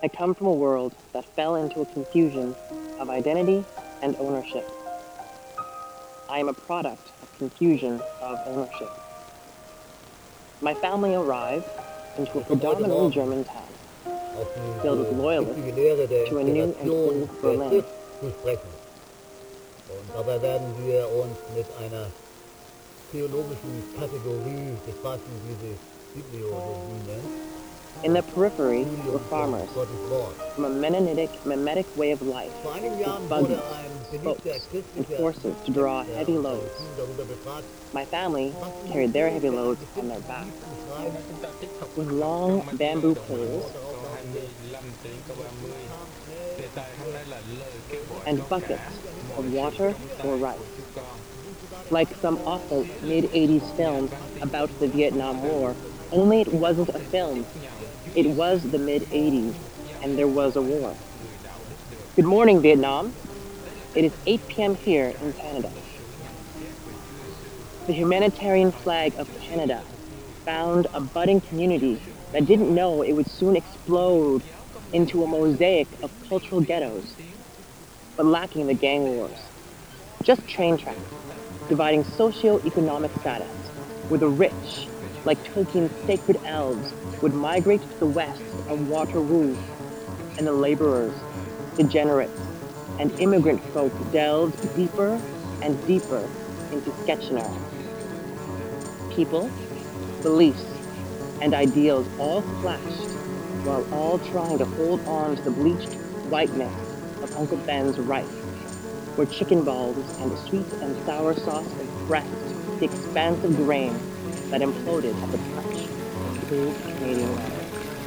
I come from a world that fell into a confusion of identity and ownership. I am a product of confusion of ownership. My family arrived into a Ich komme heute predominantly Morgen German town, auf filled with diese loyalists wichtige Lehre der to a new and Integration old der Berlin. Christ zu sprechen. Und dabei werden wir uns mit einer theologischen Kategorie befassen, die sich Bibliologie nennt. In the periphery were Studium farmers von Gottes Wort. from a Mennonitic way of life, Vor einigen with Jahren buggies, wurde ein spokes, beliebter and christlicher horses to draw Texter heavy unser loads. Team darüber befragt, My family was die carried their heavy Methode loads ein on their bestimmtes backs Lied zu schreiben, with long bamboo poles darauf lauten wir, and buckets of water or rice. Like some awful mid-80s film about the Vietnam War, only it wasn't a film. It was the mid-80s, and there was a war. Good morning, Vietnam. It is 8 p.m. here in Canada. The humanitarian flag of Canada found a budding community that didn't know it would soon explode into a mosaic of cultural ghettos, but lacking the gang wars. Just train tracks, dividing socio-economic status, where the rich, like Tolkien's sacred elves, would migrate to the west of Waterloo, and the laborers, degenerates, and immigrant folk delved deeper and deeper into Sketchener. People, beliefs, and ideals all clashed, while all trying to hold on to the bleached whiteness of Uncle Ben's rice, where chicken balls and the sweet and sour sauce compressed the expansive grain that imploded at the touch of cold Canadian water.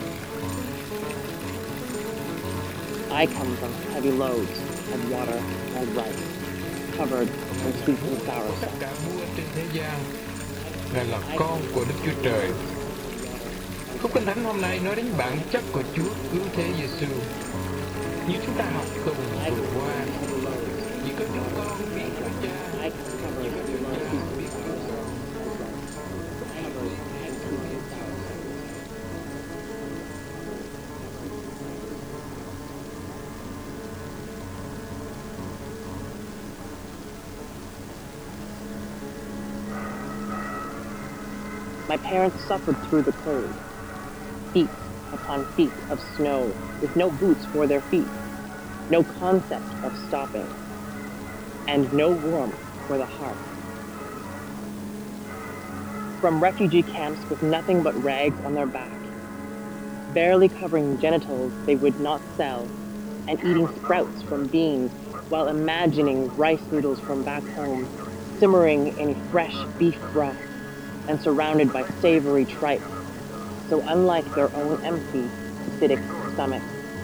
I come from heavy loads of water and rice, covered in sweet and sour Tất sauce. cả vua trên thế gian là con của Đức Chúa Trời. Khúc Kinh Thánh hôm nay nói đến bản chất của Chúa cứu thế Giêsu. Như chúng ta học cùng vừa qua, chỉ có chúng con biết Chúa Cha. I come covered in sweet and sour sauce and rice, covered in sweet and sour sauce. My parents suffered through the cold, feet upon feet of snow, with no boots for their feet, no concept of stopping, and no warmth for the heart. From refugee camps with nothing but rags on their back, barely covering genitals they would not sell, and eating sprouts from beans while imagining rice noodles from back home, simmering in fresh beef broth and surrounded by savory tripe, so unlike their own empty, acidic stomachs.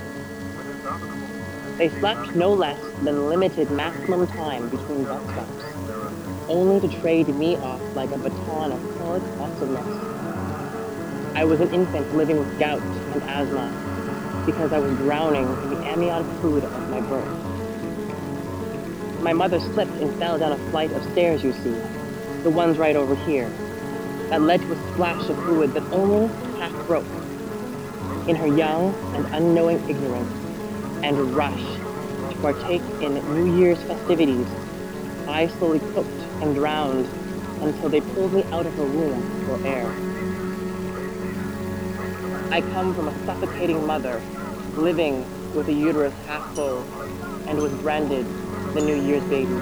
They slept no less than limited maximum time between bus stops, only to trade me off like a baton of colic awesomeness. I was an infant living with gout and asthma because I was drowning in the amniotic fluid of my birth. My mother slipped and fell down a flight of stairs, you see, the ones right over here, that led to a splash of fluid that only half broke. In her young and unknowing ignorance and rush to partake in New Year's festivities, I slowly cooked and drowned until they pulled me out of her womb for air. I come from a suffocating mother, living with a uterus half full, and was branded the New Year's baby.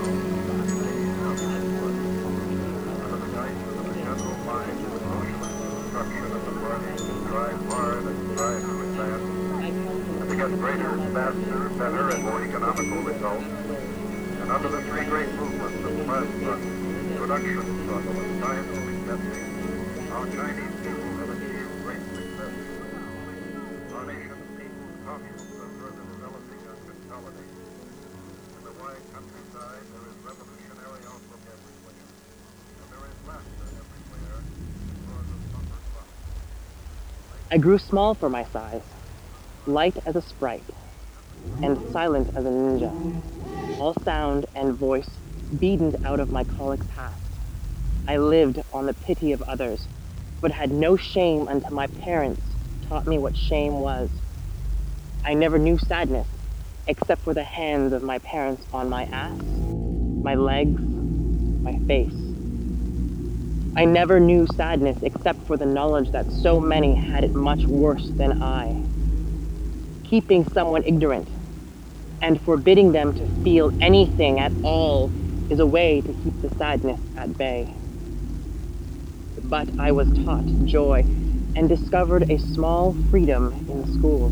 To get greater, faster, better, and more economical results. And under the three great movements of press and production struggle and scientific testing, our Chinese people have achieved great success. Our nation's people, communes, are further developing and consolidating. In the wide countryside, there is revolutionary outlook everywhere. And there is laughter everywhere because of bumper crop. I grew small for my size, light as a sprite, and silent as a ninja. All sound and voice beaten out of my colic past. I lived on the pity of others, but had no shame until my parents taught me what shame was. I never knew sadness, except for the hands of my parents on my ass, my legs, my face. I never knew sadness except for the knowledge that so many had it much worse than I. Keeping someone ignorant and forbidding them to feel anything at all is a way to keep the sadness at bay. But I was taught joy and discovered a small freedom in the school.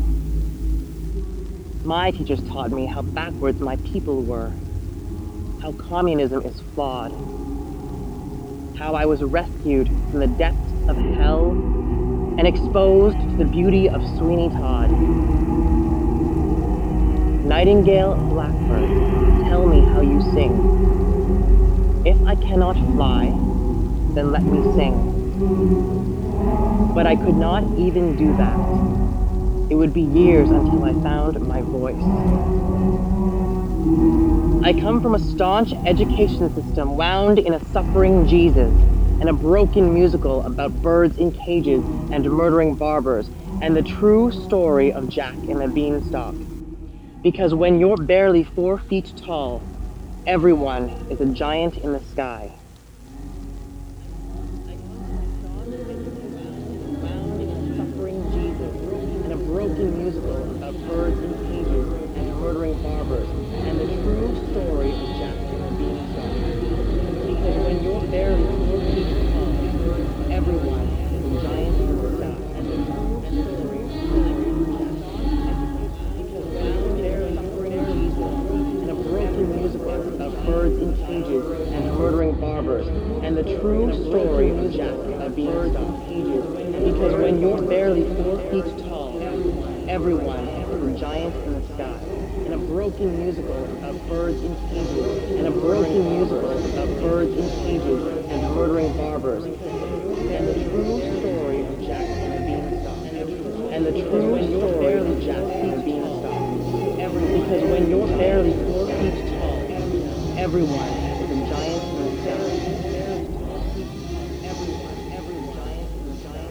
My teachers taught me how backwards my people were, how communism is flawed, how I was rescued from the depths of hell and exposed to the beauty of Sweeney Todd. Nightingale, blackbird, tell me how you sing. If I cannot fly, then let me sing. But I could not even do that. It would be years until I found my voice. I come from a staunch education system wound in a suffering Jesus and a broken musical about birds in cages and murdering barbers and the true story of Jack and the Beanstalk. Because when you're barely 4 feet tall, everyone is a giant in the sky. Wound in a suffering Jesus and a broken musical about birds in cages and murdering barbers and the true story of Jack and the Beanstalk. Because when you're barely 4 feet tall, everyone is a giant in the sky. And the true story of Jack and a broken musical about birds in cages and murdering barbers, and the true story of Jack and Beanstalk. Because when you're barely 4 feet tall, everyone is a giant in the sky. And a broken musical about birds in cages, and a broken musical about birds in cages and murdering barbers, and the true story of Jack and the Beanstalk. And the true story of Jack and the Beanstalk. Because when you're barely 4 feet tall, everyone is a giant in the sky. Everyone is a giant in the sky.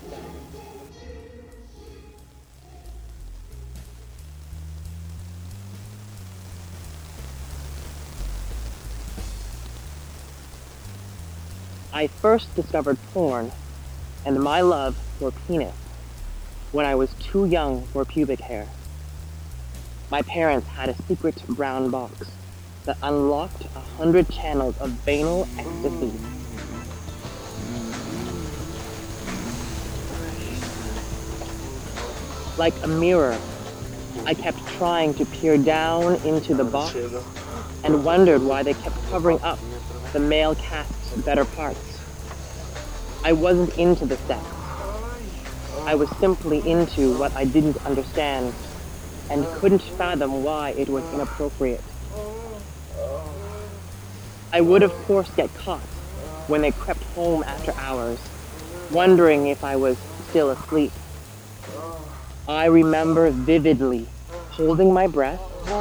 I first discovered porn and my love for penis when I was too young for pubic hair. My parents had a secret brown box that unlocked 100 channels of banal ecstasy. Like a mirror, I kept trying to peer down into the box and wondered why they kept covering up the male cast's better parts. I wasn't into the sex. I was simply into what I didn't understand and couldn't fathom why it was inappropriate. I would of course get caught when they crept home after hours, wondering if I was still asleep. I remember vividly holding my breath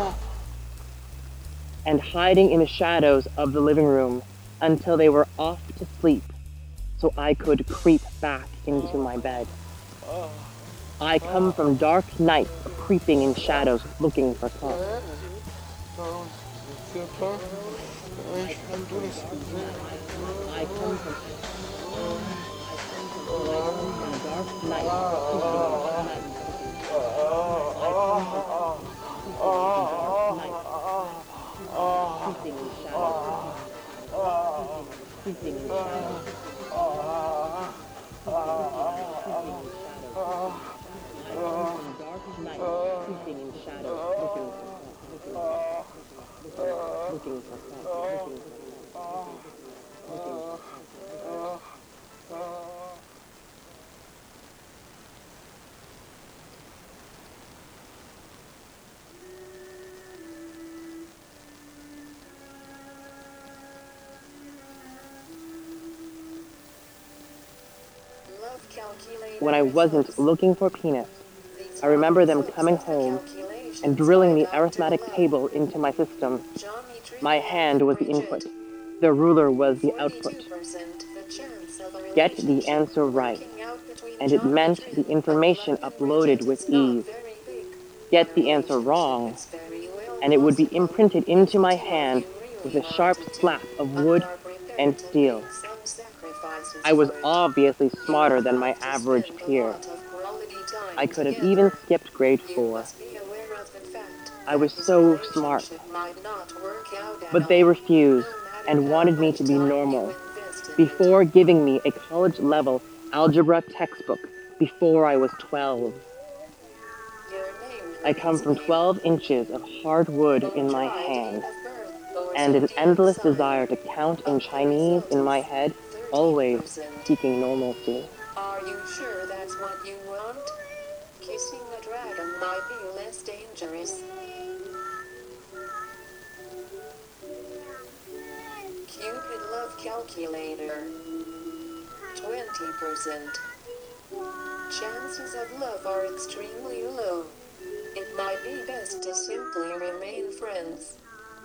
and hiding in the shadows of the living room until they were off to sleep so I could creep back into my bed. I come from dark nights of creeping in shadows looking for cock. I come from dark nights creeping in shadows. Creeping in shadows. Dark night, creeping in shadows, looking for When I wasn't looking for penis, I remember them coming home and drilling the arithmetic table into my system. My hand was the input. The ruler was the output. Get the answer right, and it meant the information uploaded with ease. get the answer wrong, and it would be imprinted into my hand with a sharp slap of wood and steel. I was obviously smarter than my average peer. I could have even skipped grade 4. I was so smart. But they refused and wanted me to be normal before giving me a college-level algebra textbook before I was 12. I come from 12 inches of hard wood in my hand and an endless desire to count in Chinese in my head, always seeking normalcy. Are you sure that's what you want? Kissing a dragon might be less dangerous. Cupid love calculator. 20%. Chances of love are extremely low. It might be best to simply remain friends.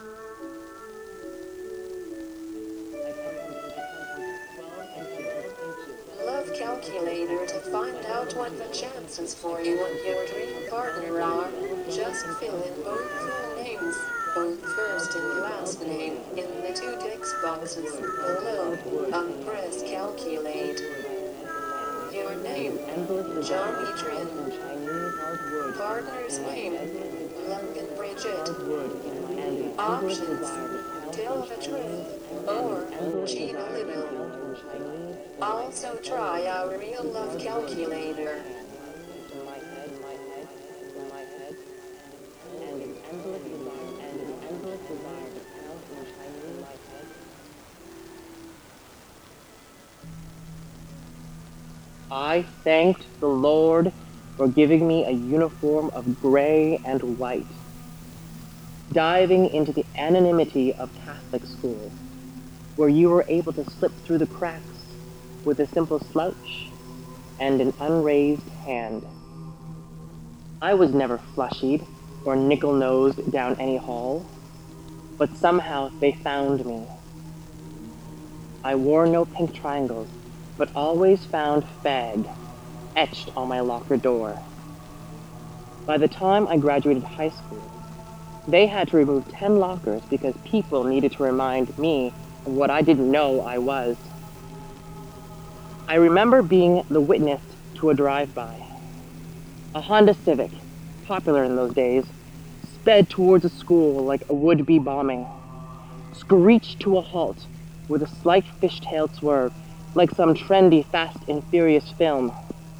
Love calculator to find out what the chances for you and your dream partner are. Just fill in both full names, both first and last name, in the 2 text boxes below, and press calculate. Your name, Johnny Trin. Partner's name, London Bridget. Options, tell the truth, or cheat a little. Also try our real love calculator. I thanked the Lord for giving me a uniform of gray and white. Diving into the anonymity of Catholic school, where you were able to slip through the cracks with a simple slouch and an unraised hand. I was never flushied or nickel-nosed down any hall, but somehow they found me. I wore no pink triangles, but always found fag etched on my locker door. By the time I graduated high school, they had to remove 10 lockers because people needed to remind me of what I didn't know I was. I remember being the witness to a drive-by. A Honda Civic, popular in those days, sped towards a school like a would-be bombing, screeched to a halt with a slight fishtail swerve like some trendy Fast and Furious film.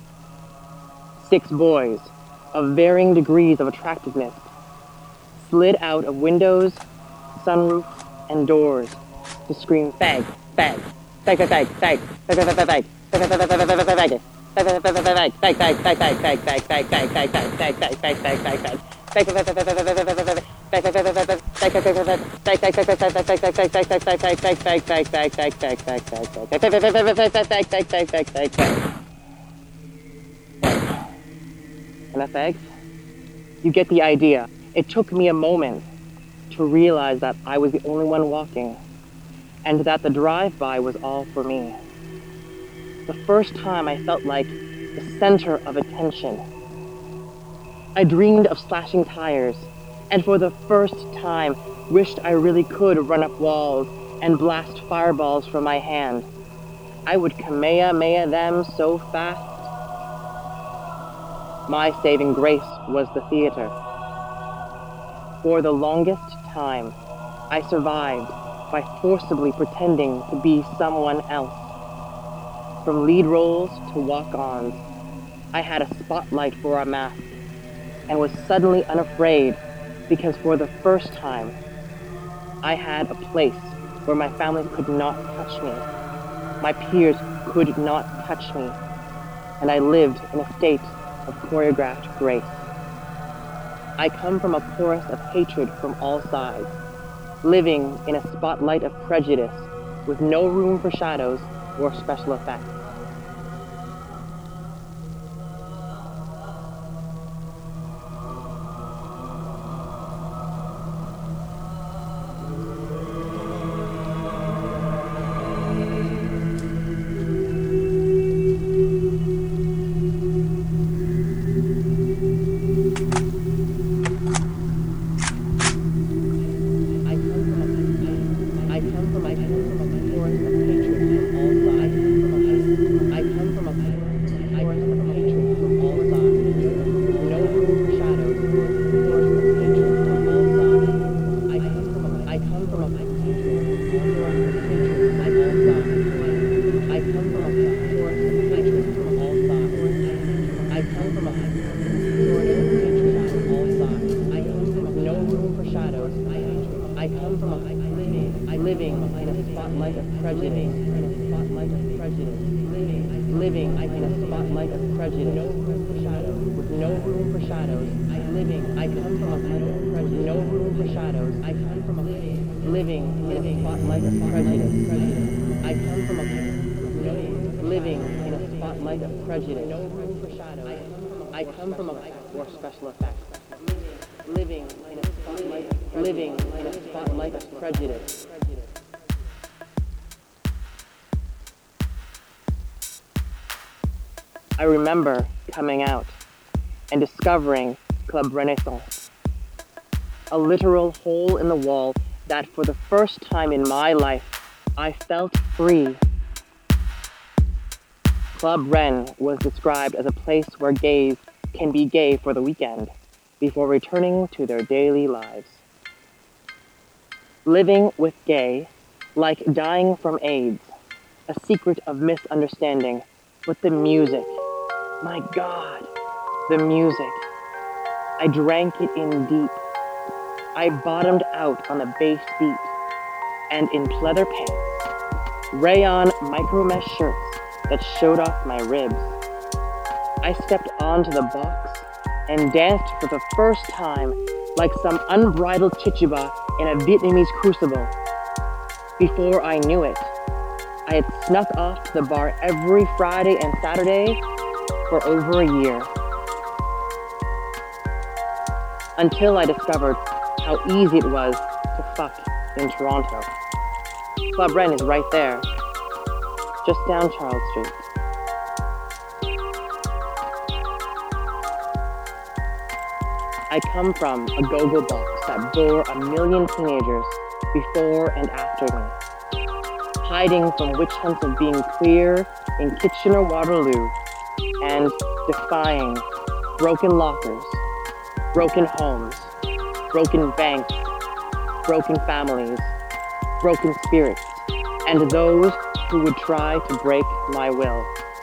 6 boys, of varying degrees of attractiveness, slid out of windows, sunroof, and doors to scream fag, fag, fag, fag, fag, fag, fag, fag, fag, fag, Enough eggs? You get the idea. It took me a moment to realize that I was the only one walking, and that the drive-by was all for me. The first time I felt like the center of attention. I dreamed of slashing tires, and for the first time wished I really could run up walls and blast fireballs from my hand. I would Kamehameha them so fast. My saving grace was the theater. For the longest time, I survived by forcibly pretending to be someone else. From lead roles to walk-ons, I had a spotlight for a mask and was suddenly unafraid because for the first time, I had a place where my family could not touch me. My peers could not touch me, and I lived in a state of choreographed grace. I come from a chorus of hatred from all sides, living in a spotlight of prejudice with no room for shadows or special effects. spotlight of prejudice. Spotlight of prejudice. Living in a spotlight of prejudice. No room for shadows. With no room for shadows. I come from a spotlight of prejudice. No room for shadows. I come from a living in a spotlight of prejudice. I come from a living in a spotlight of prejudice. No room for shadows. I come from a or special effects. Living in a spotlight of prejudice. I remember coming out and discovering Club Renaissance, a literal hole in the wall that for the first time in my life, I felt free. Club Ren was described as a place where gays can be gay for the weekend before returning to their daily lives. Living with gay, like dying from AIDS, a secret of misunderstanding, with the music. My God, the music. I drank it in deep. I bottomed out on the bass beat, and in pleather pants, rayon micro-mesh shirts that showed off my ribs. I stepped onto the box and danced for the first time like some unbridled chichiba in a Vietnamese crucible. Before I knew it, I had snuck off to the bar every Friday and Saturday for over a year. Until I discovered how easy it was to fuck in Toronto. Club Ren is right there, just down Charles Street. I come from a go-go box that bore a million teenagers before and after me, hiding from witch hunts of being queer in Kitchener-Waterloo and defying broken lockers, broken homes, broken banks, broken families, broken spirits, and those who would try to break my will.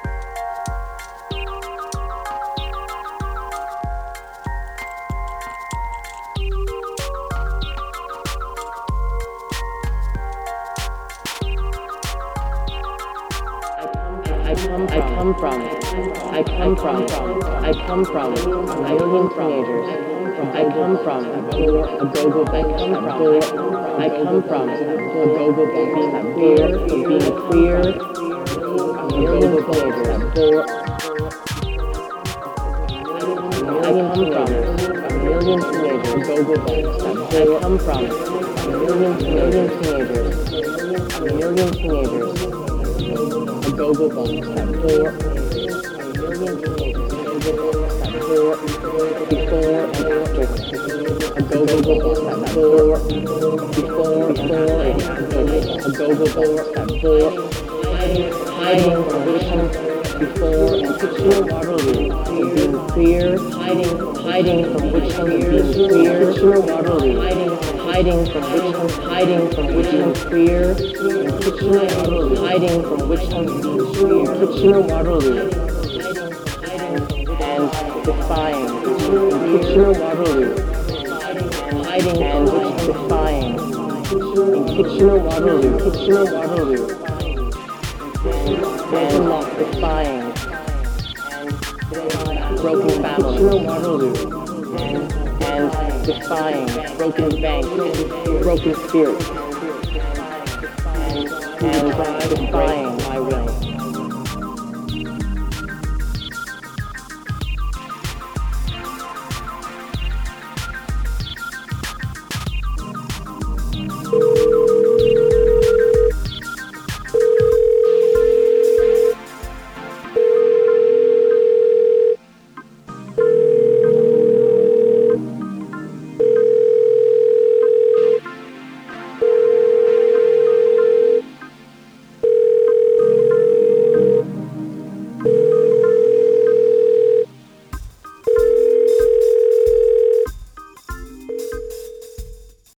I come from a million teenagers. I come from a go-go box I come from a go-go box that bore from being queer, a million teenagers that bore. I come from a million teenagers, go-go box that bore. I come from a million teenagers, a go-go box that bore. Before and after, a go-go box that bore, before and after, a go-go box that bore, hiding from wishing, before and Kitchener-Waterloo, being queer, hiding from wishing, being queer, Kitchener-Waterloo, hiding from wishing, queer, Kitchener-Waterloo, hiding from wishing, being queer, Kitchener-Waterloo, and defying Kitchener-Waterloo, hiding and defying in Kitchener-Waterloo, and lock defying broken families, Kitchener-Waterloo, and defying broken banks, broken spirits, and defying my will.